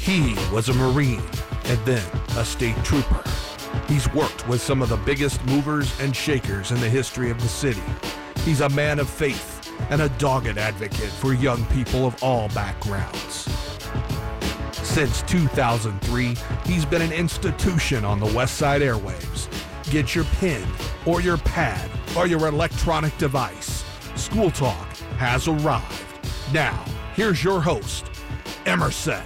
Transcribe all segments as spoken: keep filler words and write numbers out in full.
He was a Marine and then a state trooper. He's worked with some of the biggest movers and shakers in the history of the city. He's a man of faith and a dogged advocate for young people of all backgrounds. Since two thousand three, he's been an institution on the West Side airwaves. Get your pen or your pad or your electronic device. School Talk has arrived. Now, here's your host, Emerson.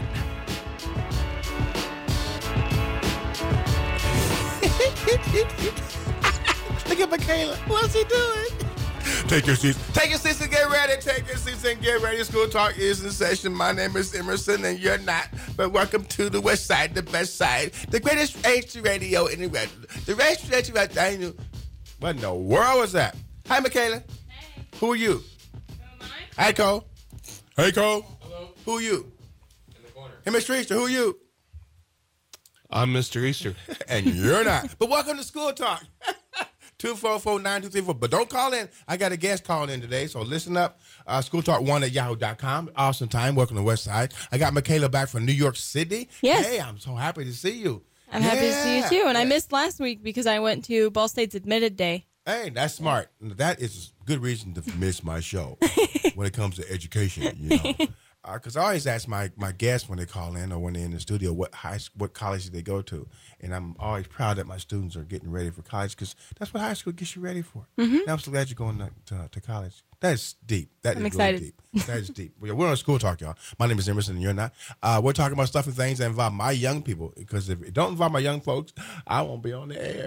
Look at Michaela. What's he doing? Take your seats. Take your seats and get ready. Take your seats and get ready. School Talk is in session. My name is Emerson, and you're not. But welcome to the West Side, the best side, the greatest H radio in the world. The greatest H radio. What in the world was that? Hi, Michaela. Hey. Who are you? Who am I? Hi, Cole. Hey, Cole. Hello. Who are you? In the corner. Hey, Mister Easter. Who are you? I'm Mister Easter. And you're not. But welcome to School Talk. two four four, nine two three four. But don't call in. I got a guest calling in today, so listen up. Uh, School Talk one at yahoo dot com. Awesome time. Welcome to West Side. I got Michaela back from New York City. Yes. Hey, I'm so happy to see you. I'm happy to see you too. And I missed last week because I went to Ball State's Admitted Day. Hey, that's smart. That is a good reason to miss my show when it comes to education, you know. Because uh, I always ask my, my guests when they call in or when they're in the studio what high what college did they go to, and I'm always proud that my students are getting ready for college because that's what high school gets you ready for. Mm-hmm. And I'm so glad you're going to, to, to college. That's deep. That I'm is excited. really deep. That is deep. We're on School Talk, y'all. My name is Emerson, and you're not. Uh, we're talking about stuff and things that involve my young people because if it don't involve my young folks, I won't be on the air.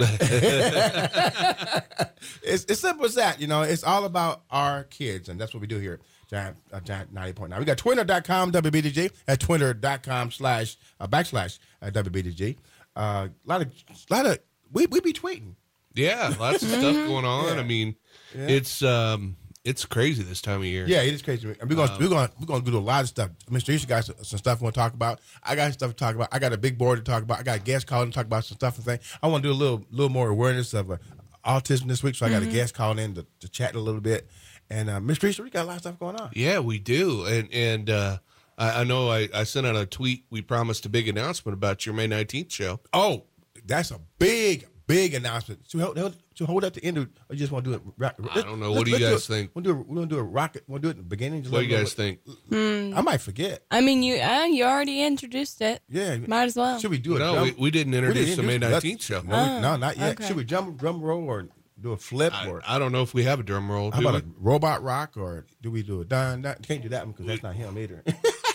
it's, it's simple as that. You know, it's all about our kids, and that's what we do here. Giant, uh, Giant ninety point nine. We got twitter dot com W B D G at twitter dot com slash uh, backslash uh, W B D G. A uh, lot of, lot of, we we be tweeting. Yeah, lots of stuff going on. Yeah. I mean, Yeah. it's um, it's crazy this time of year. Yeah, it is crazy. And we're gonna Um, we're gonna we're gonna do a lot of stuff. Mister Easter got some, some stuff we want to talk about. I got stuff to talk about. I got a big board to talk about. I got a guest calling to talk about some stuff and things. I want to do a little little more awareness of uh, autism this week, so I got Mm-hmm. a guest calling in to, to chat a little bit. And uh, Mister Easter, we got a lot of stuff going on. Yeah, we do. And and uh, I, I know I, I sent out a tweet. We promised a big announcement about your May nineteenth show. Oh, that's a big, big announcement. To hold, to hold at the end, of, or you just want to do it? Rock, I don't know. What do you guys think? We'll do, we're going to do a rocket. We'll do it in the beginning. Just What do let you them know guys think? Hmm. I might forget. I mean, you uh, you already introduced it. Yeah. Might as well. Should we do it? No, we, we didn't introduce the May nineteenth show. No, we, no, not yet. okay. Should we jump drum roll or do a flip? I, or I don't know if we have a drum roll. how Do about we? a robot rock? Or do we do a dun, dun? Can't do that one because that's not him either.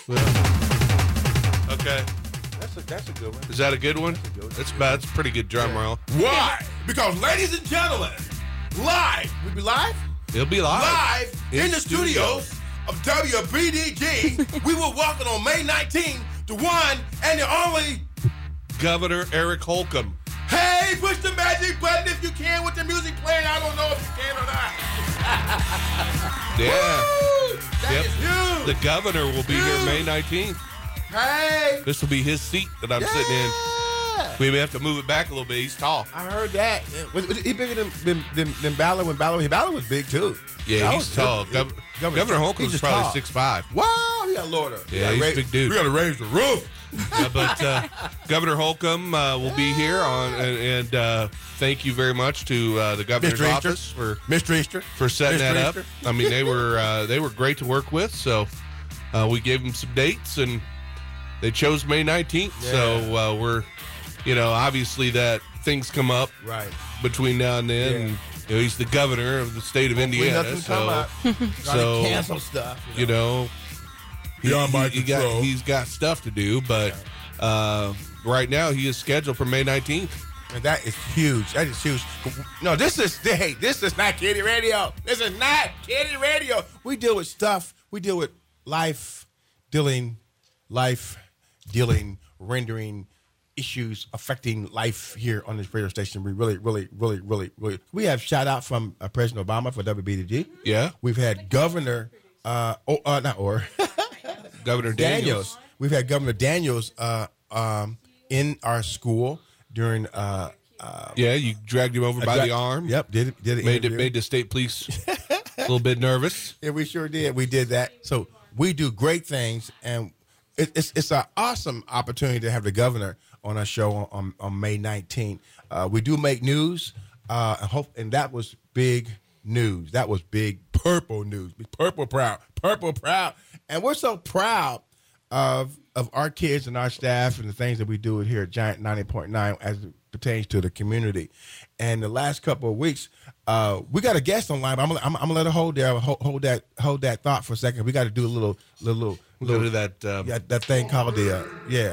Okay. that's, a, that's a good one. Is that a good one? good one. That's about. That's a pretty good drum roll. Why? Because, ladies and gentlemen, live. We be live? It'll be live. Live in, In the studio. studios of W B D G. We will welcome on May nineteenth the one and the only. Governor Eric Holcomb. Hey, push the magic button if you can with the music playing. I don't know if you can or not. Yeah. Woo! That Yep. is huge. The governor will be here Huge. May nineteenth. Hey. This will be his seat that I'm sitting in. Yeah. We may have to move it back a little bit. He's tall. I heard that. Was, was he bigger than than, than, than Ballard when Ballard? Ballard was big too. Yeah, That he's was- tall. he- Gov- Governor- Governor he's Holcomb's just probably tall. six foot five. Wow, he got Lord. Yeah, he's a big dude. We got to raise the roof. Yeah, but uh, Governor Holcomb uh, will be here on, and, and uh, thank you very much to uh, the governor's Mister Easter. office for Mister Easter. for setting Mister that up. Easter. I mean, they were uh, they were great to work with. So uh, we gave them some dates, and they chose May nineteenth. So uh, we're, you know, obviously that things come up Right. between now and then. Yeah. And, you know, he's the governor of the state of Hopefully Indiana. nothing So come up. so, so cancel stuff. you know, Beyond my he, he got control. he's got stuff to do, but uh, right now he is scheduled for May nineteenth. And that is huge. That is huge. No, this is hey, this is not kiddie radio. This is not kiddie radio. We deal with stuff. We deal with life dealing, life dealing, rendering issues affecting life here on this radio station. We really, really, really, really, really. We have shout out from uh, President Obama for W B D G. Yeah, We've had Governor, uh, oh, uh not or Governor Daniels. Daniels. We've had Governor Daniels uh, um, in our school during. Uh, uh, Yeah, you dragged him over by dra- the arm. Yep, did it. Did it. Made it made the state police a little bit nervous. Yeah, we sure did. We did that. So we do great things, and it, it's it's an awesome opportunity to have the governor on our show on, on, on May nineteenth. Uh, we do make news, uh, and, hope, and that was big news. That was big purple news. Purple proud, purple proud, and we're so proud of of our kids and our staff and the things that we do here at Giant ninety point nine as it pertains to the community. And the last couple of weeks, uh, we got a guest online. But I'm gonna, I'm, I'm gonna let her hold there, hold, hold that hold that thought for a second. We got to do a little little little, We'll go little to that. Um, yeah, that thing called the uh, yeah.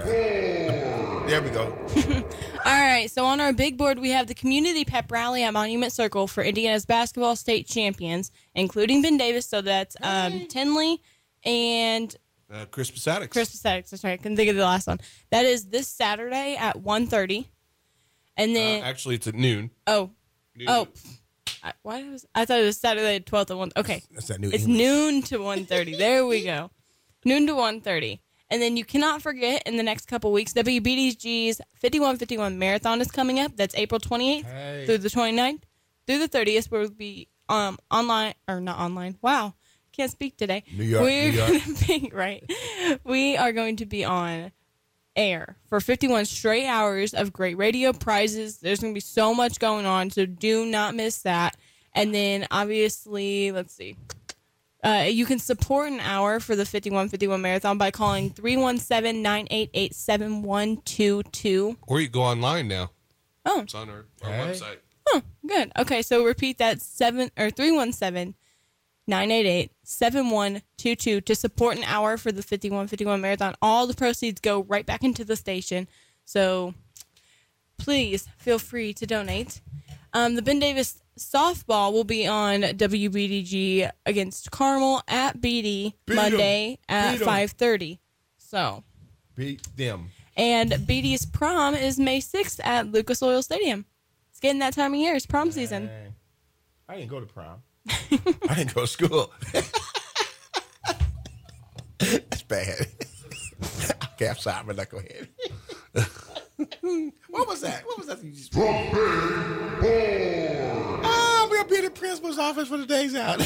There we go. All right, so on our big board, we have the Community Pep Rally at Monument Circle for Indiana's basketball state champions, including Ben Davis. So that's um, Tinley and uh, Crispus Attucks. Crispus Attucks. That's right. I couldn't think of the last one. That is this Saturday at one thirty. And then, Uh, actually, it's at noon. oh, Noon. oh, I, why was I thought it was Saturday at twelve at one. Okay, That's that new. it's English. noon to one thirty. There we go, noon to one thirty. And then you cannot forget in the next couple weeks, W B D G's fifty-one fifty-one Marathon is coming up. That's April twenty-eighth Hey. through the twenty-ninth through the thirtieth. We'll be um online or not online. Wow, can't speak today. New York, We're New York. gonna be right. We are going to be on air for fifty-one straight hours of great radio prizes. There's going to be so much going on, so do not miss that. And then obviously, let's see. Uh, you can support an hour for the fifty-one fifty-one Marathon by calling three one seven, nine eight eight, seven one two two. Or you go online now. Oh, It's on our, our Hey. website. oh, good. Okay, so repeat that seven or three one seven, nine eight eight, seven one two two to support an hour for the fifty-one fifty-one Marathon. All the proceeds go right back into the station. So please feel free to donate. Um, the Ben Davis softball will be on W B D G against Carmel at B D Beat 'em. Monday at Beat 'em. five thirty. So, Beat them. and B D's prom is May sixth at Lucas Oil Stadium. It's getting that time of year. It's prom season. Dang. I didn't go to prom. I didn't go to school. That's bad. Okay, I'm sorry, but not go ahead. What was that? What was that? You just... Oh, we'll be at the principal's office for the days out.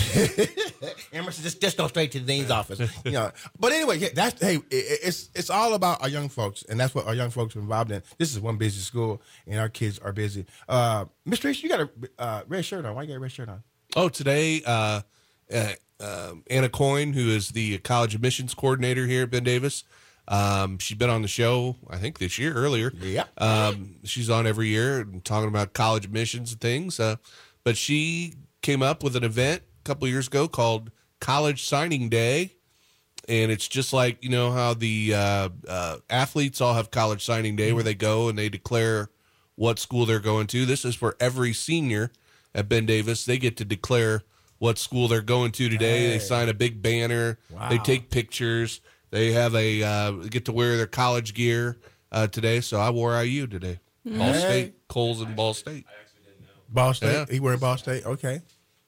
Emerson, just, just go straight to the dean's office. You know. But anyway, yeah, that's hey, it, it's it's all about our young folks, and that's what our young folks are involved in. This is one busy school, and our kids are busy. Uh, Miss Tracy, you got a uh, red shirt on. Why you got a red shirt on? Oh, today, uh, uh, um Anna Coyne, who is the college admissions coordinator here at Ben Davis, um, she's been on the show, I think, this year earlier. Yeah. Um, she's on every year and talking about college admissions and things. Uh, but she came up with an event a couple years ago called College Signing Day. And it's just like, you know, how the uh, uh, athletes all have College Signing Day where they go and they declare what school they're going to. This is for every senior at Ben Davis. They get to declare what school they're going to today. Hey. They sign a big banner. Wow. They take pictures. They have a uh, get to wear their college gear uh, today. So I wore I U today. Ball Hey. State, Coles, and Ball State. Ball State. Yeah. He wearing Ball State. Okay.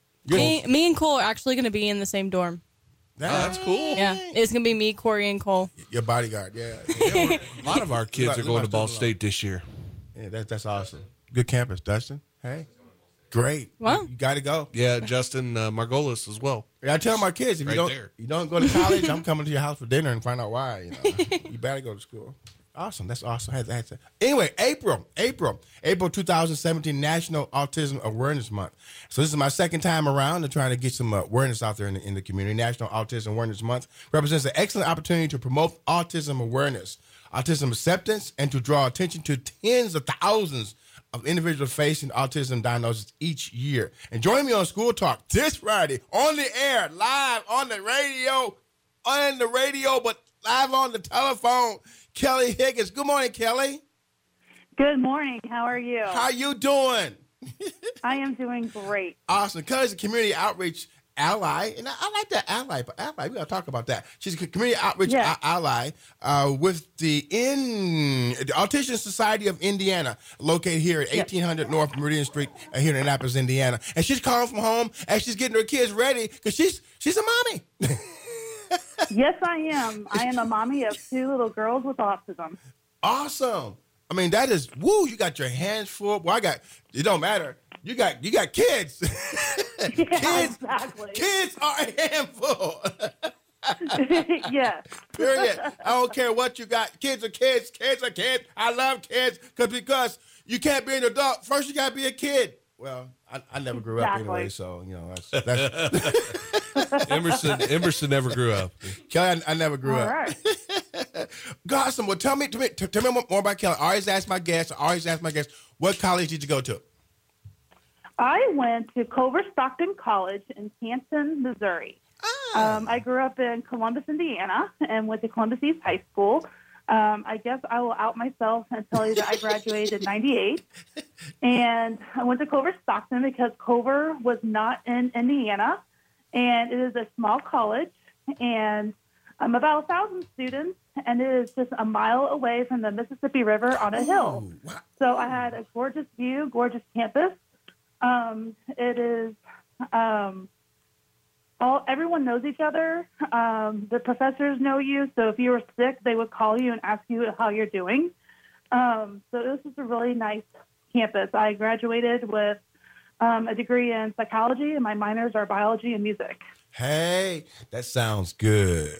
Me, me and Cole are actually going to be in the same dorm. Oh, that's cool. Yeah, it's going to be me, Corey, and Cole. Your bodyguard. Yeah. A lot of our kids Look are at- going look to at Ball student State this year. Yeah, that, that's awesome. Good campus, Dustin. Hey. Great. Wow. You, you got to go. Yeah, Justin uh, Margolis as well. Yeah, I tell my kids if Right you don't there. you don't go to college, I'm coming to your house for dinner and find out why. You know, you better go to school. Awesome, that's awesome. I had to- I had to- Anyway, April, April, April two thousand seventeen, National Autism Awareness Month. So this is my second time around and trying to get some uh, awareness out there in the, in the community. National Autism Awareness Month represents an excellent opportunity to promote autism awareness, autism acceptance, and to draw attention to tens of thousands of individuals facing autism diagnosis each year. And join me on School Talk this Friday on the air, live on the radio, on the radio, but live on the telephone. Kelly Higgins. Good morning, Kelly. Good morning. How are you? How you doing? I am doing great. Awesome. Kelly's a community outreach ally, and I, I like that ally. But ally, we gotta talk about that. She's a community outreach Yeah. a- ally uh, with the in the Autism Society of Indiana, located here at eighteen hundred North Meridian Street uh, here in Annapolis, Indiana. And she's calling from home as she's getting her kids ready because she's she's a mommy. Yes, I am. I am a mommy of two little girls with autism. Awesome. I mean, that is woo. You got your hands full. Well, I got. It don't matter. You got you got kids. Yeah, kids. exactly. Kids are a handful. Yes. Period. I don't care what you got. Kids are kids. Kids are kids. I love kids because because you can't be an adult. First, you got to be a kid. Well, I, I never grew up Exactly. anyway, so, you know, that's... that's Emerson Emerson never grew up. Kelly, I, I never grew All up. right. Awesome. Well, tell me, tell me, tell me more about Kelly. I always ask my guests, I always ask my guests, what college did you go to? I went to Culver Stockton College in Canton, Missouri. Ah. Um, I grew up in Columbus, Indiana, and went to Columbus East High School. Um, I guess I will out myself and tell you that I graduated in ninety-eight. And I went to Culver Stockton because Culver was not in Indiana, and it is a small college, and um, about a thousand students, and it is just a mile away from the Mississippi River on a hill. Ooh, wow. So I had a gorgeous view, gorgeous campus. Um, it is um, all everyone knows each other. Um, the professors know you, so if you were sick, they would call you and ask you how you're doing. Um, so this is a really nice campus. I graduated with um, a degree in psychology, and my minors are biology and music. Hey, that sounds good.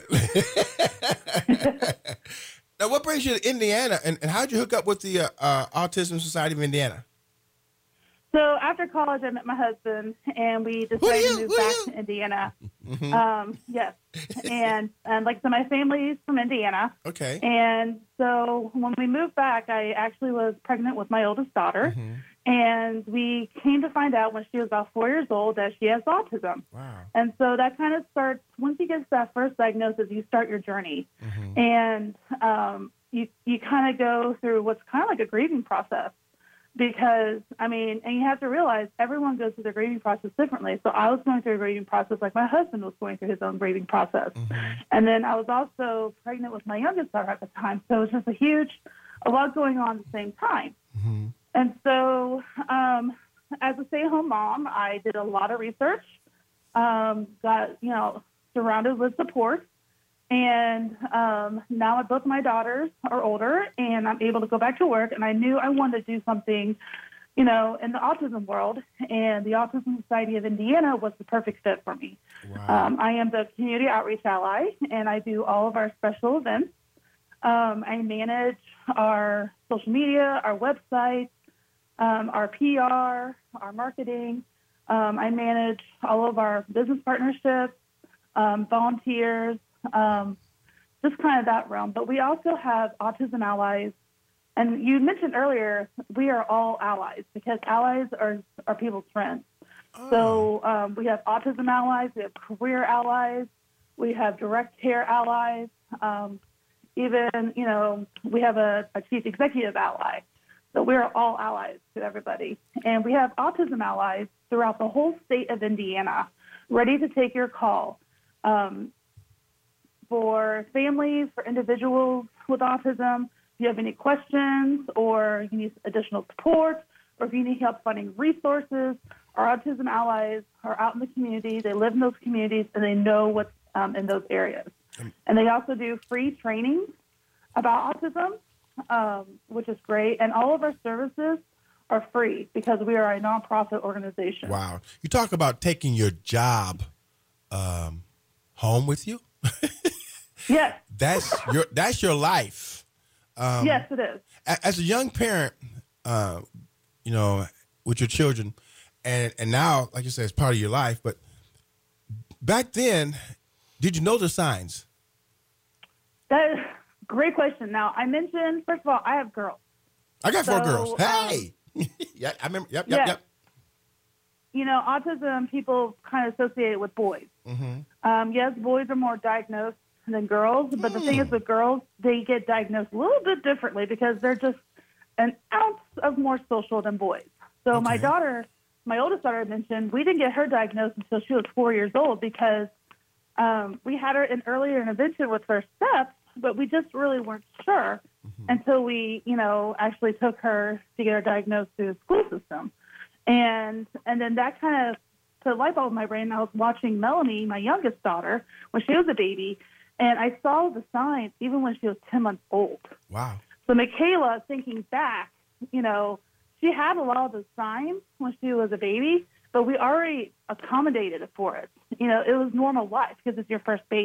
Now, what brings you to Indiana, and, and how did you hook up with the uh, uh, Autism Society of Indiana? So after college, I met my husband, and we Who decided you? to move Who back you? to Indiana. Mm-hmm. Um, yes, and and like so, my family's from Indiana, Okay. and so when we moved back, I actually was pregnant with my oldest daughter, Mhm. and we came to find out when she was about four years old that she has autism. Wow. And so that kind of starts once you get that first diagnosis, you start your journey, Mhm. and um, you you kind of go through what's kind of like a grieving process. Because, I mean, and you have to realize everyone goes through their grieving process differently. So I was going through a grieving process like my husband was going through his own grieving process. Mhm. And then I was also pregnant with my youngest daughter at the time. So it was just a huge, a lot going on at the same time. Mhm. And so um, as a stay-at-home mom, I did a lot of research, um, got, you know, surrounded with support. And um, now both my daughters are older, and I'm able to go back to work. And I knew I wanted to do something, you know, in the autism world. And the Autism Society of Indiana was the perfect fit for me. Wow. Um, I am the community outreach ally, and I do all of our special events. Um, I manage our social media, our website, um, our P R, our marketing. Um, I manage all of our business partnerships, um, volunteers, um, just kind of that realm. But we also have Autism Allies. And you mentioned earlier, we are all allies because allies are, are people's friends. Oh. So um, we have Autism Allies, we have career allies, we have direct care allies. Um, even, you know, we have a, a chief executive ally. So we're all allies to everybody. And we have autism allies throughout the whole state of Indiana, ready to take your call. Um, for families, for individuals with autism, if you have any questions or you need additional support, or if you need help finding resources, our autism allies are out in the community. They live in those communities, and they know what's um, in those areas. And they also do free training about autism, um, which is great. And all of our services are free because we are a nonprofit organization. Wow. You talk about taking your job um, home with you. Yes. That's your that's your life. Um, Yes, it is. a- As a young parent, uh, you know, with your children, and and now, like you said, it's part of your life. But back then, did you know the signs? That is a great question. Now, I mentioned, first of all, I have girls. I got four So, girls. um, Hey, yeah, I remember. Yep, yep, yeah. yep. You know, autism, people kind of associate it with boys. Mm-hmm. Um, yes, boys are more diagnosed than girls, but the thing is with girls, they get diagnosed a little bit differently because they're just an ounce of more social than boys. So my Okay. daughter, my oldest daughter I mentioned, we didn't get her diagnosed until she was four years old because um, we had her in earlier intervention with first steps, but we just really weren't sure until we, you know, actually took her to get her diagnosed through the school system. And and then that kind of put a light bulb in my brain. I was watching Melanie, my youngest daughter, when she was a baby, and I saw the signs even when she was ten months old. Wow. So Michaela, thinking back, you know, she had a lot of the signs when she was a baby, but we already accommodated for it. You know, it was normal life because it's your first baby.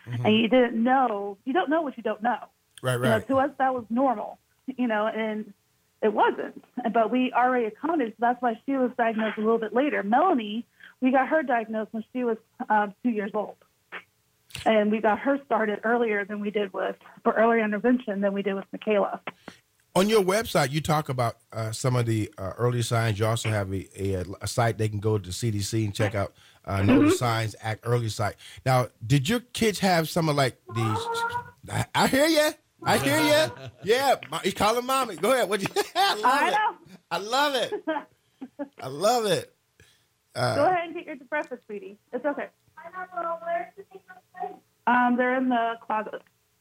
Mm-hmm. and you didn't know, you don't know what you don't know. Right, You know, right. to us, that was normal, you know, and it wasn't. But we already accommodated, so that's why she was diagnosed a little bit later. Melanie, we got her diagnosed when she was uh, two years old. And we got her started earlier than we did with, for earlier intervention than we did with Michaela. On your website, you talk about uh, some of the uh, early signs. You also have a, a, a site they can go to the C D C and check out uh, Know the Signs, Act Early site. Now, did your kids have some of like these? I, I hear you. I hear you. Yeah, he's calling mommy. Go ahead. What you? I love I it. know. I love it. I love it. Uh, Go ahead and get your breakfast, sweetie. It's okay. Um, they're in the closet.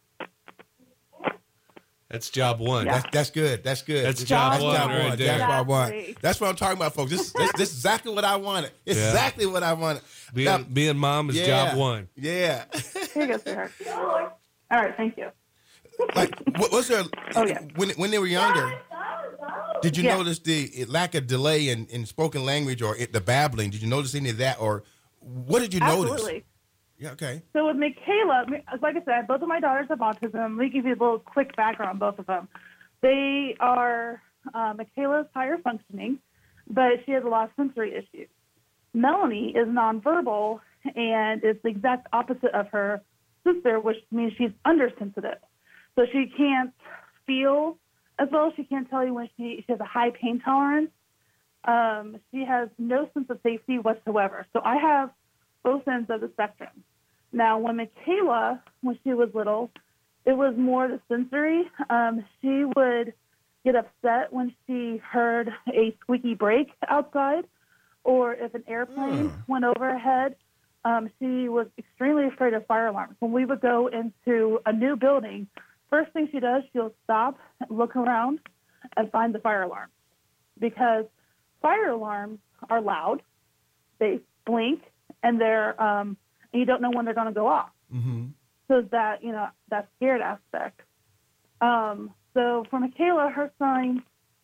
That's job one. That's that's good. That's good. That's job That's one job right one. there. That's job one. Exactly. That's what I'm talking about, folks. This this, this is exactly what I wanted. It's Yeah. exactly what I wanted. Being, Now, being mom is yeah, job one. Yeah. Here you go, sweetheart. All right, thank you. Like, what was there? Oh, yeah. When when they were younger, did you Yeah. notice the lack of delay in, in spoken language or it, the babbling? Did you notice any of that, or what did you notice? Absolutely. Yeah. Okay. So with Michaela, like I said, both of my daughters have autism. Let me give you a little quick background on both of them. They are, uh, Michaela's higher functioning, but she has a lot of sensory issues. Melanie is nonverbal, and it's the exact opposite of her sister, which means she's undersensitive. So she can't feel as well. She can't tell you when she, she has a high pain tolerance. Um, she has no sense of safety whatsoever. So I have both ends of the spectrum. Now, when Michaela, when she was little, it was more the sensory. Um, she would get upset when she heard a squeaky brake outside, or if an airplane went overhead. Um, she was extremely afraid of fire alarms. When we would go into a new building, first thing she does, she'll stop, look around, and find the fire alarm. Because fire alarms are loud, they blink, and they're um, and you don't know when they're going to go off. Mm-hmm. So that, you know, that scared aspect. Um, so for Michaela, her signs,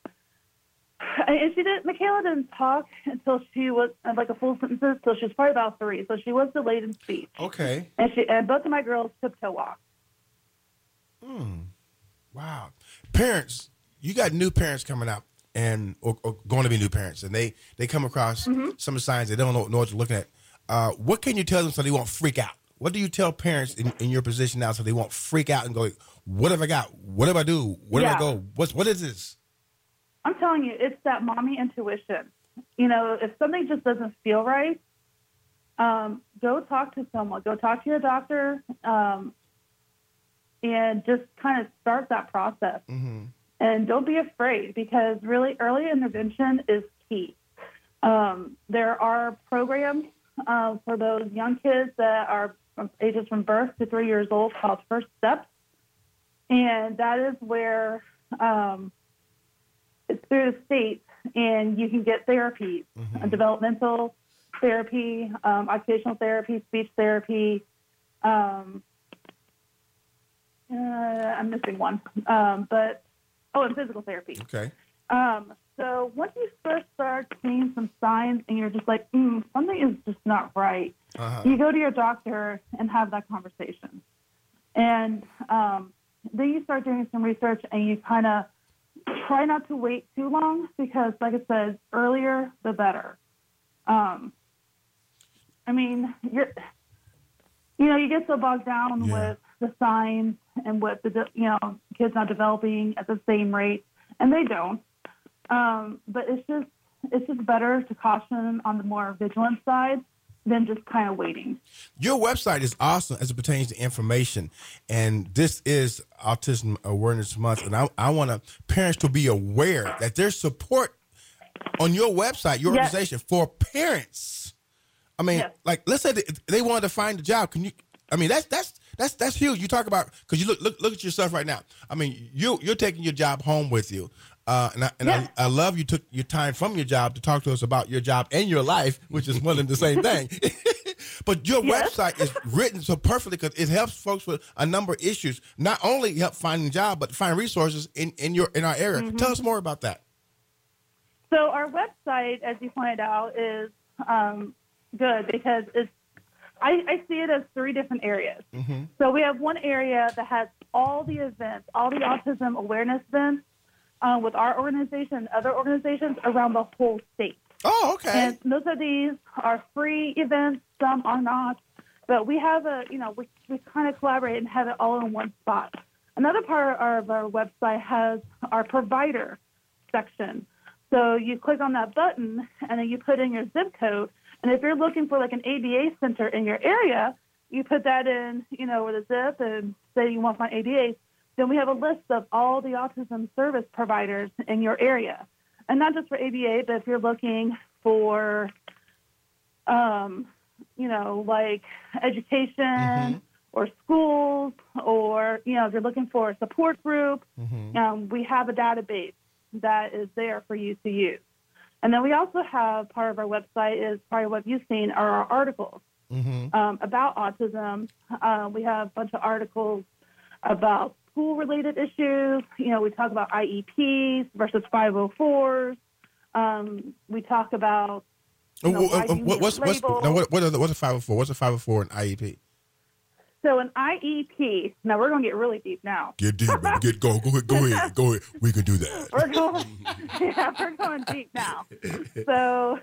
and she did. Michaela didn't talk until she was uh, like a full sentences. So she was probably about three. So she was delayed in speech. Okay. And she and both of my girls tiptoe walk. Hmm. Wow. Parents, you got new parents coming up and or, or going to be new parents, and they they come across Mm-hmm. some signs they don't know, know what you're looking at. Uh, what can you tell them so they won't freak out? What do you tell parents in, in your position now so they won't freak out and go, what have I got? What do I do? Where do I Yeah. go? What's what is this? I'm telling you, it's that mommy intuition. You know, if something just doesn't feel right, um, go talk to someone. Go talk to your doctor, um, and just kind of start that process. Mm-hmm. And don't be afraid, because really early intervention is key. Um, there are programs uh, for those young kids that are from ages from birth to three years old called First Steps. And that is where um, it's through the state, and you can get therapies, Mm-hmm. uh, developmental therapy, um, occupational therapy, speech therapy. Um, uh, I'm missing one. Um, but, oh, and physical therapy. Okay. Um, so once you first start seeing some signs and you're just like, mm, something is just not right, Uh-huh. you go to your doctor and have that conversation. And um, then you start doing some research, and you kind of try not to wait too long, because, like I said, earlier the better. Um, I mean, you're, you know, you get so bogged down Yeah. with the signs and with the, de- you know, kids not developing at the same rate, and they don't. Um, but it's just, it's just better to caution on the more vigilant side than just kind of waiting. Your website is awesome as it pertains to information, and this is Autism Awareness Month, and I, I want to parents to be aware that there's support on your website, your Yes. organization, for parents. I mean, Yes. like, let's say they, they wanted to find a job. Can you? I mean, that's that's that's that's huge. You talk about, because you look look look at yourself right now. I mean, you you're taking your job home with you. Uh, and I, and Yeah. I, I love you took your time from your job to talk to us about your job and your life, which is one and the same thing. But your Yes. website is written so perfectly because it helps folks with a number of issues. Not only help finding a job, but to find resources in, in your in our area. Mm-hmm. Tell us more about that. So our website, as you pointed out, is um, good because it's I, I see it as three different areas. Mm-hmm. So we have one area that has all the events, all the autism awareness events uh, with our organization and other organizations around the whole state. Oh, okay. And most of these are free events, some are not. But we have a, you know, we, we kind of collaborate and have it all in one spot. Another part of our website has our provider section. So you click on that button and then you put in your zip code. And if you're looking for like an A B A center in your area, you put that in, you know, with a zip and say you want to find A B A. Then we have a list of all the autism service providers in your area. And not just for A B A, but if you're looking for, um, you know, like education mm-hmm. or schools, or, you know, if you're looking for a support group, mm-hmm. um, we have a database that is there for you to use. And then we also have part of our website is probably what you've seen are our articles mm-hmm. um, about autism. Uh, we have a bunch of articles about school-related issues. You know, we talk about I E Ps versus five oh fours. Um, we talk about you know, uh, uh, what, what's what's now what what are the, what's a five oh four? What's a five oh four and I E P? So an I E P. Now we're going to get really deep now. Get deep, man. Get go go ahead, go ahead, go ahead. We can do that. We're going, yeah, we're going deep now. So,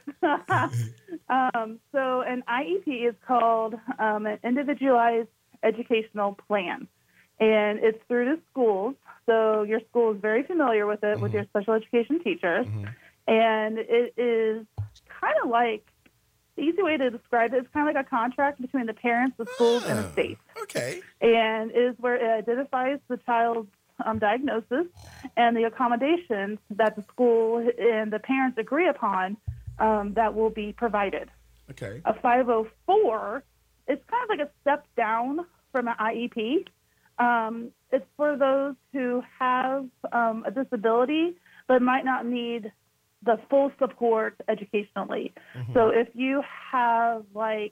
um, so an I E P is called um, an individualized educational plan. And it's through the schools. So your school is very familiar with it, mm-hmm. with your special education teachers. Mm-hmm. And it is kind of like, the easy way to describe it is kind of like a contract between the parents, the schools, oh, and the state. Okay. And it is where it identifies the child's um, diagnosis and the accommodations that the school and the parents agree upon um, that will be provided. Okay. A five oh four is kind of like a step down from an I E P. Um, it's for those who have um, a disability but might not need the full support educationally. Mm-hmm. So if you have like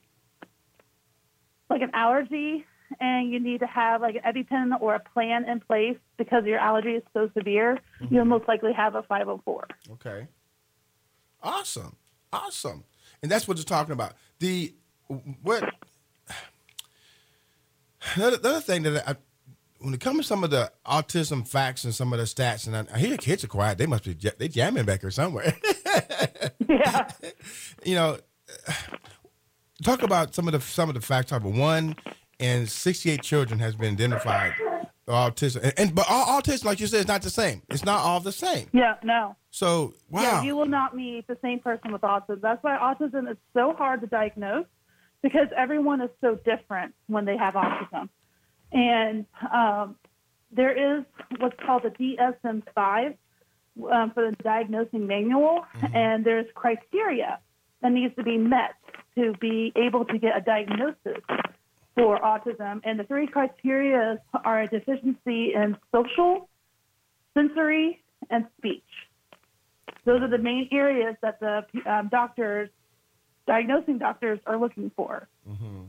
like an allergy and you need to have like an EpiPen or a plan in place because your allergy is so severe, mm-hmm. you'll most likely have a five oh four. Okay. Awesome. Awesome. And that's what you're talking about. The what another, another thing that I when it comes to some of the autism facts and some of the stats, and I, I hear the kids are quiet, they must be they jamming back here somewhere. Yeah. You know, talk about some of the some of the facts. Talk about one in sixty-eight children has been identified with autism, and, and but all autism, like you said, is not the same. It's not all the same. Yeah. No. So wow. Yeah, you will not meet the same person with autism. That's why autism is so hard to diagnose, because everyone is so different when they have autism. And um, there is what's called the D S M five um, for the diagnosing manual, mm-hmm. and there's criteria that needs to be met to be able to get a diagnosis for autism. And the three criteria are a deficiency in social, sensory, and speech. Those are the main areas that the um, doctors, diagnosing doctors, are looking for. Mm-hmm.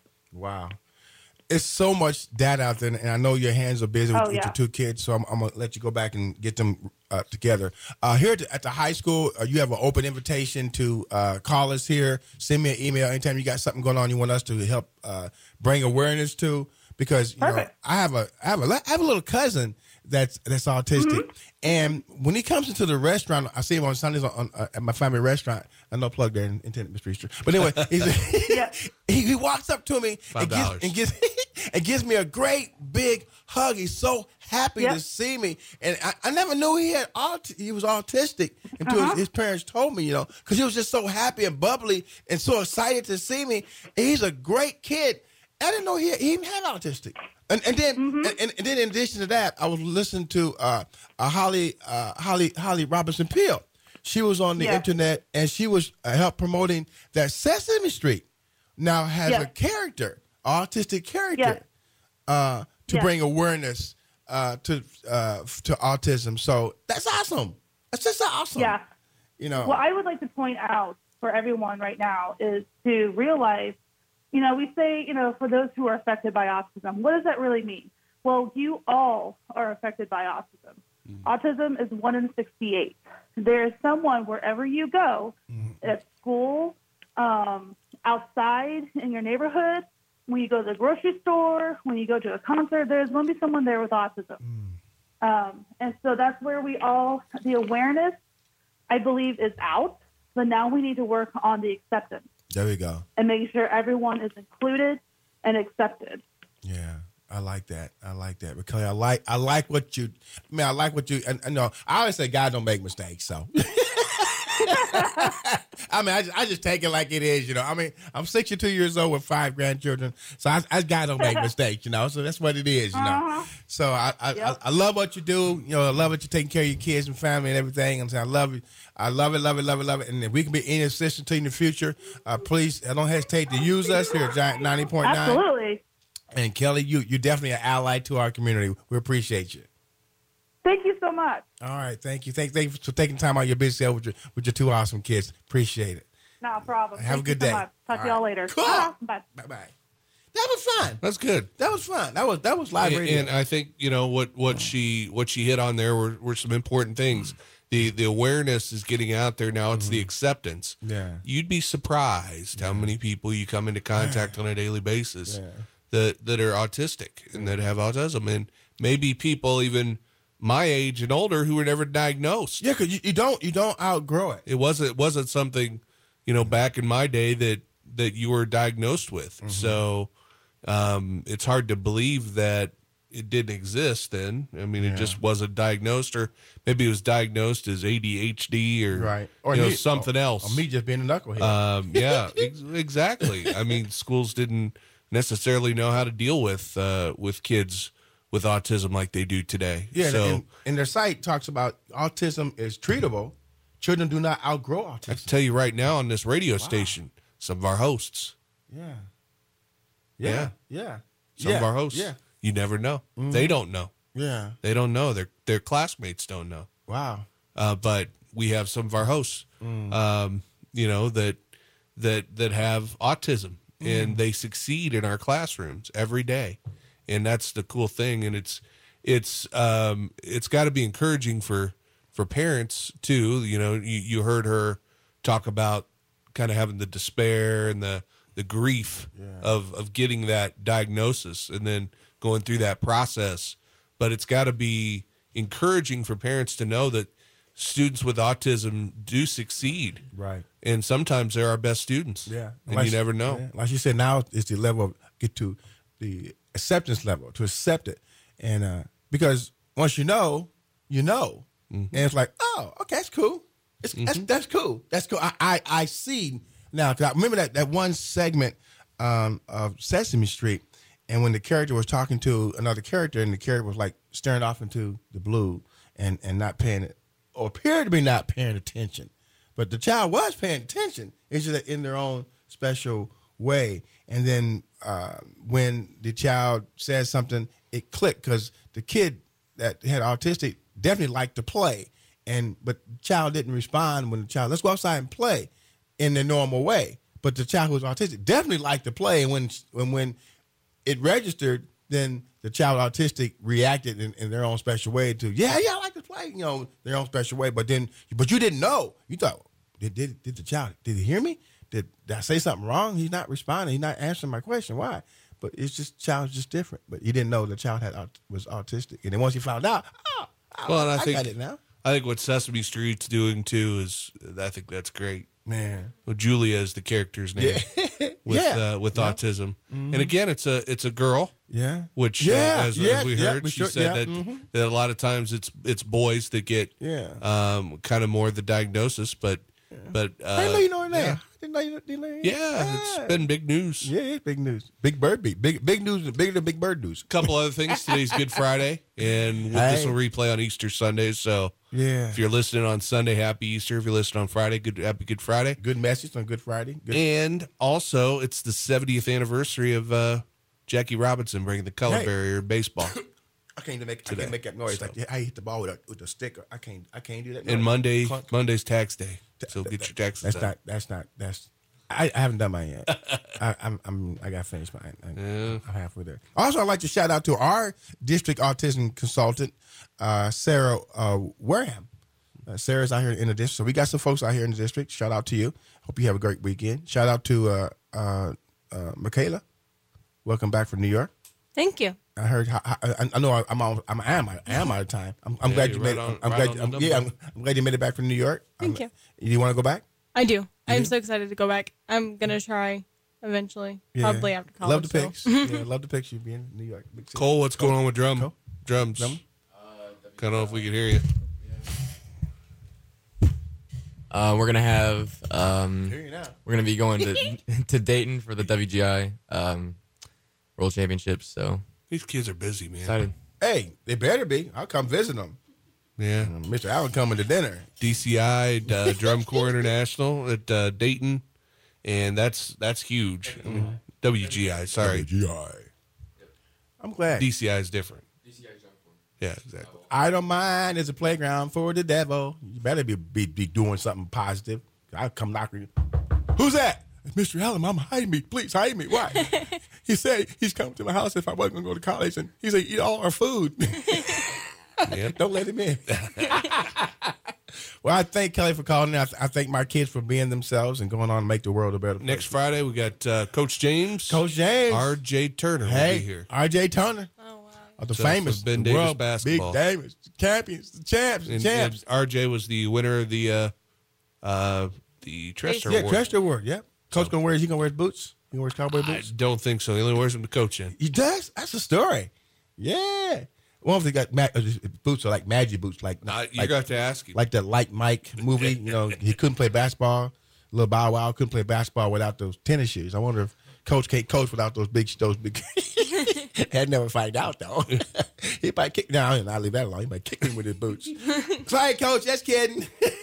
Wow. It's so much data out there, and I know your hands are busy with, oh, yeah. with your two kids, so I'm, I'm going to let you go back and get them uh, together. Uh, here at the, at the high school, uh, you have an open invitation to uh, call us here. Send me an email anytime you got something going on you want us to help uh, bring awareness to, because you know I have a I have a I have a little cousin that's that's autistic, mm-hmm. and when he comes into the restaurant, I see him on Sundays on, on uh, at my family restaurant. I know plug there in intended Mister Easter, but anyway, he's, yeah. he, he walks up to me and gives, and gives and gives me a great big hug. He's so happy yep. to see me, and I, I never knew he had aut- he was autistic until uh-huh. his, his parents told me, you know, because he was just so happy and bubbly and so excited to see me. And he's a great kid. I didn't know he, he even had autistic. And, and then, mm-hmm. and, and then, in addition to that, I was listening to uh, uh, Holly, uh, Holly, Holly Robinson Peel. She was on the yeah. internet, and she was uh, help promoting that Sesame Street now has yeah. a character, autistic character, yeah. uh, to yeah. bring awareness uh, to uh, to autism. So that's awesome. That's just awesome. Yeah. You know. What I would like to point out for everyone right now is to realize. You know, we say, you know, for those who are affected by autism, what does that really mean? Well, you all are affected by autism. Mm. Autism is one in sixty-eight. There is someone wherever you go, mm. at school, um, outside in your neighborhood, when you go to the grocery store, when you go to a concert, there's going to be someone there with autism. Mm. Um, and so that's where we all, the awareness, I believe, is out. But now we need to work on the acceptance. There we go. And making sure everyone is included and accepted. Yeah. I like that. I like that because I like I like what you. I mean, I like what you. And, and no, I always say God don't make mistakes. So, I mean, I just, I just take it like it is. You know, I mean, I'm sixty-two years old with five grandchildren, so I, I God don't make mistakes. You know, so that's what it is. You know, uh-huh. so I I, yep. I I love what you do. You know, I love that you're taking care of your kids and family and everything. I'm saying I love it. I love it, love it, love it, love it. And if we can be any assistance to you in the future, uh, please don't hesitate to use us here at Giant ninety point nine. Absolutely. And Kelly, you you're definitely an ally to our community. We appreciate you. Thank you so much. All right, thank you. Thank, thank you for taking time out of your busy schedule with your, with your two awesome kids. Appreciate it. No problem. Have thank a good you so day. Much. Talk all to y'all right. later. Cool. Ah, bye. Bye bye. That was fun. That's good. That was fun. That was that was live and, radio. and I think you know what what she what she hit on there were, were some important things. The the awareness is getting out there now. It's mm-hmm. the acceptance. Yeah. You'd be surprised yeah. how many people you come into contact on a daily basis yeah. that that are autistic and that have autism, and maybe people even my age and older who were never diagnosed. Yeah, because you, you don't you don't outgrow it. It wasn't it wasn't something, you know, back in my day that that you were diagnosed with. Mm-hmm. So um, it's hard to believe that it didn't exist then. I mean, yeah. it just wasn't diagnosed, or maybe it was diagnosed as A D H D or right, or you know, me, something or, else. Or me just being a knucklehead. Um, yeah, ex- exactly. I mean, schools didn't necessarily know how to deal with uh, with kids with autism like they do today. Yeah, so and, and their site talks about autism is treatable. Children do not outgrow autism. I can tell you right now on this radio wow. station, some of our hosts. Yeah. Yeah. Yeah. yeah. Some yeah. of our hosts. Yeah. You never know. Mm-hmm. They don't know. Yeah. They don't know. Their their classmates don't know. Wow. Uh, but we have some of our hosts, mm. um, you know, that that that have autism mm. and they succeed in our classrooms every day. And that's the cool thing. And it's it's um, it's got to be encouraging for for parents too. You know, you, you heard her talk about kind of having the despair and the the grief yeah. of of getting that diagnosis and then going through that process. But it's got to be encouraging for parents to know that students with autism do succeed. Right. And sometimes they're our best students. Yeah. And like you never know. Yeah. Like you said, now it's the level of get to the acceptance level, to accept it. And uh, because once you know, you know. Mm-hmm. And it's like, oh, okay, that's cool. It's, mm-hmm. that's, that's cool. That's cool. I, I, I see now. I remember that, that one segment um, of Sesame Street. And when the character was talking to another character, and the character was like staring off into the blue and, and not paying it, or appeared to be not paying attention, but the child was paying attention. It's just in their own special way. And then uh, when the child says something, it clicked because the kid that had autistic definitely liked to play, and but the child didn't respond when the child let's go outside and play in the normal way. But the child who was autistic definitely liked to play, and when when when it registered, then the child autistic reacted in, in their own special way to, yeah, yeah, I like to play, you know, their own special way. But then, but you didn't know. You thought, did did, did the child, did he hear me? Did, did I say something wrong? He's not responding. He's not answering my question. Why? But it's just, child's just different. But you didn't know the child had was autistic. And then once you found out, oh, oh well, and I, I think, got it now. I think what Sesame Street's doing, too, is, I think that's great. Man, well, Julia is the character's name yeah. with yeah. uh, with yeah. autism, mm-hmm. and again, it's a it's a girl. Yeah, which yeah. Uh, as, yeah. as we yeah. heard, we she sure, said yeah. that mm-hmm. that a lot of times it's it's boys that get yeah um, kind of more the diagnosis, but yeah. but uh, I didn't know you know her name. Yeah. I didn't know you didn't know her name. Yeah, yeah, it's been big news. Yeah, it's big news. Big bird beat. Big big news. Bigger than Big Bird news. A couple other things. Today's Good Friday, and hey. this will replay on Easter Sundays. So yeah, if you're listening on Sunday, happy Easter. If you're listening on Friday, good happy Good Friday. Good message on Good Friday. Good. And also, it's the seventieth anniversary of uh, Jackie Robinson bringing the color hey. barrier in baseball. I can't even make Today. I can't make that noise. So. Like I hit the ball with a with a sticker. I can't I can't do that. And noise. Monday Clunk. Monday's tax day, so That- get that- your taxes That's done. not. That's not. That's. I, I haven't done mine yet. I, I'm. I'm. I got to finish mine. I, Yeah. I'm halfway there. Also, I'd like to shout out to our district autism consultant, uh, Sarah uh, Wareham. Uh, Sarah's out here in the district. So we got some folks out here in the district. Shout out to you. Hope you have a great weekend. Shout out to uh, uh, uh, Michaela. Welcome back from New York. Thank you. I heard. I, I, I know I, I'm. Out, I'm. I am. I am out of time. I'm, I'm Yeah, glad you you're made. right it. on- I'm right glad. on the I'm, yeah. I'm, number. I'm glad you made it back from New York. Thank I'm, you. You want to go back? I do. I'm do? so excited to go back. I'm gonna try eventually, Yeah. probably after college. Love the so. pics. yeah, love the pics. You being in New York. Big city. Cole, what's going on with drum Cole? drums? Drum? I don't know if we can hear you. Uh, we're gonna have um, Hear you now. we're gonna be going to to Dayton for the W G I um, World Championships. So These kids are busy, man. excited. Hey, they better be. I'll come visit them. Yeah. Mister Allen coming to dinner. D C I uh, Drum Corps International at uh, Dayton, and that's that's huge. I mean, W G I, sorry, G I. I'm glad. D C I is different. Yeah, exactly. I don't mind. It's a playground for the devil. You better be be, be doing something positive. I'll come knocking you. Who's that? It's Mister Allen. Mama, hide me. Please hide me. Why? He said he's coming to my house if I wasn't going to go to college, and he said eat all our food. Yep. Don't let him in. Well, I thank Kelly for calling. I, I thank my kids for being themselves and going on to make the world a better place. Next Friday we got uh, Coach James, Coach James. R J Turner will hey, be here. R J Turner. Oh wow. Of the So, famous for Ben the Davis world, basketball. Big Davis, the champions, the champs, the And, champs. and R J was the winner of the uh, uh, the Trester Yeah, Award. Trester Award. Yep. Coach gonna wear. Is he gonna wear his boots? He gonna wear his cowboy I boots? don't think so. He only wears them to coach in. He does. That's a story. Yeah. One of them got ma- uh, his boots are like magic boots, like Nah, you like, got to ask him. like the Like Mike movie. You know, he couldn't play basketball. Little Bow Wow couldn't play basketball without those tennis shoes. I wonder if Coach can't coach without those big those big. Had never find out though. He might kick. No, I'll leave that alone. He might kick me with his boots. Sorry, Coach. Just kidding.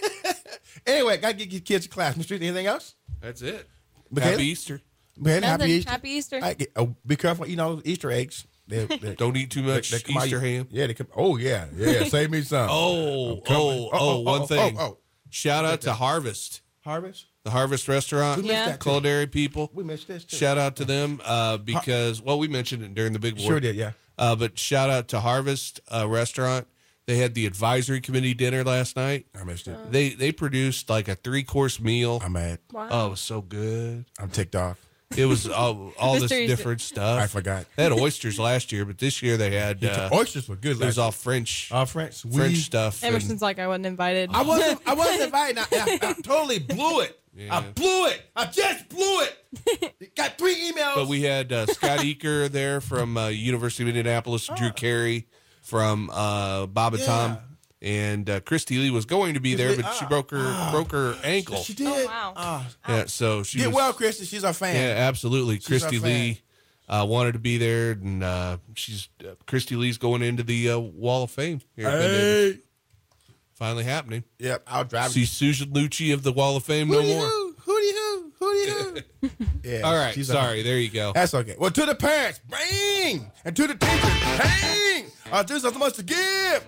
Anyway, gotta get your kids to class. Mister Anything else? That's it. Michaela? Happy Easter. Man, Nothing. happy Easter. Happy Easter. I get, oh, be careful. You know Easter eggs. They, they, Don't eat too much they come out- Easter ham. Yeah, they come. Oh yeah, yeah. Save me some. Oh, coming. oh, oh, Oh, oh, one oh, thing. oh, oh. Shout out to Harvest, Harvest. the Harvest Restaurant, We missed Yeah. that too. Culinary people. We missed this too. Shout out to them uh, because, well, we mentioned it during the big board. Sure did. Yeah. Uh, but shout out to Harvest uh, Restaurant. They had the advisory committee dinner last night. I missed it. They they produced like a three course meal. I'm mad. Wow. Oh, it was so good. I'm ticked off. It was all, all this Mysteries. different stuff. I forgot. They had oysters last year, but this year they had uh, Oysters were good. it was last all French all French. French We- stuff. and- Emerson's like I wasn't invited. I wasn't. I wasn't invited. I, I, I totally blew it. I Yeah. blew it. I just blew it. Got three emails. But we had uh, Scott Eaker there from uh, University of Indianapolis, Drew Carey from uh, Bob and Yeah. Tom, and uh, Christy Lee was going to be there, Lee- but she ah, broke her broke her ankle. She did. Oh, wow. Ah. Yeah, so she Get was, well, Christy. She's our fan. Yeah, absolutely. She's our Christy Lee uh, wanted to be there, and uh, she's uh, Christy Lee's going into the uh, Wall of Fame here. at Ben Davis. Hey. Finally happening. Yep. I'll drive. See Susan Lucci of the Wall of Fame Who no do you more. who? Who do you who? Who do you who? Yeah. All right, she's a- sorry. There you go. That's okay. Well, to the parents, bang! And to the teachers, bang! Uh, there's so much to give.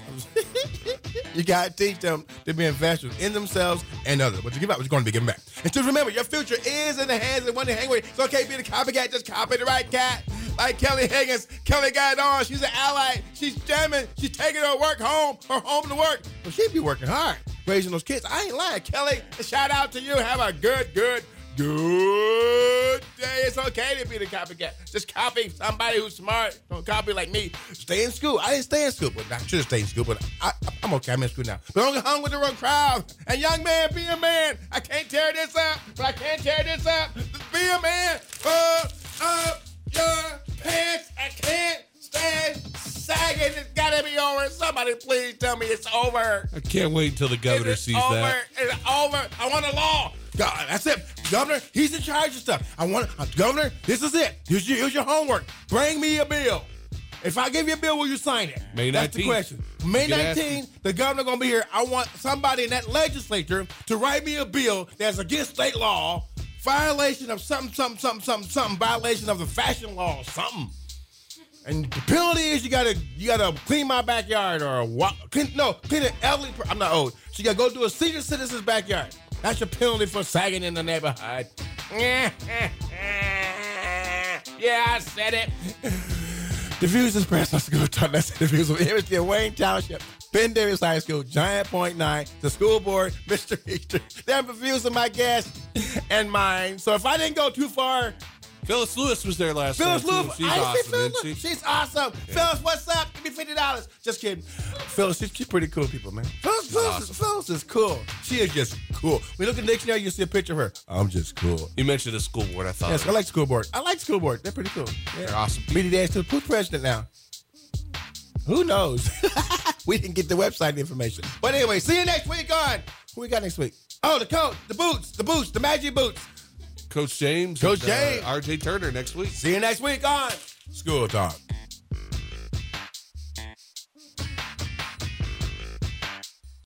You got to teach them to be investors in themselves and others. What you give out, what you're going to be giving back. And just remember, your future is in the hands of one to hang with. It's okay being a copycat, just copy the right cat. Like Kelly Higgins. Kelly got it on. She's an ally. She's jamming. She's taking her work home, her home to work. Well, she be working hard, raising those kids. I ain't lying. Kelly, a shout out to you. Have a good, good, good day. It's okay to be the copycat. Just copy somebody who's smart. Don't copy like me. Stay in school. I didn't stay in school, but I should have stayed in school. But I, I'm okay. I'm in school now. But don't get hung with the wrong crowd. And young man, be a man. I can't tear this up, but I can't tear this up. Just be a man. Pull up your pants. I can't stand sagging. It's gotta be over. Somebody please tell me it's over. I can't wait until the governor It's sees over. that. It's over. I want a law. God, that's it. Governor, he's in charge of stuff. I want, uh, Governor, this is it. Here's your, here's your homework. Bring me a bill. If I give you a bill, will you sign it? May That's the nineteenth. question. May You can ask nineteenth, the governor gonna be here. I want somebody in that legislature to write me a bill that's against state law, violation of something, something, something, something, something, violation of the fashion law, something. And the penalty is you gotta you gotta clean my backyard or what? Clean, no, clean an elderly. per- I'm not old, so you gotta go to a senior citizen's backyard. That's your penalty for sagging in the neighborhood. Yeah, I said it. The views expressed. Let's go talk. That's the views of Evanston, Wayne Township. Penn Davis High School, Giant Point nine, the school board, Mister Easter. They're confusing my guests and mine. So if I didn't go too far, Phyllis Lewis was there last Phyllis time, too. Lewis, She's I see awesome, Phyllis isn't Lewis. she? She's awesome. Phyllis, what's up? Give me fifty dollars. Just kidding. Phyllis, she's, she's pretty cool people, man. Phyllis, Phyllis, awesome. Phyllis is cool. She is just cool. When you look at the dictionary, you see a picture of her. I'm just cool. You mentioned the school board. I thought. Yes, I like school board. I like school board. They're pretty cool. Yeah. They're awesome. Media Dash to who's president now? Who knows? We didn't get the website information. But anyway, see you next week on. Who we got next week? Oh, the coat, the boots, the boots, the magic boots. Coach James. Coach and, uh, James. R J Turner next week. See you next week on School Talk.